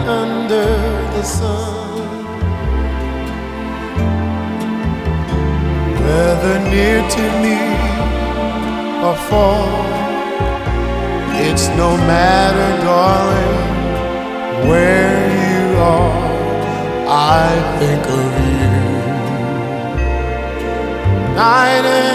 under the sun. Whether near to me or far, it's no matter, darling, where you are. I think of you night and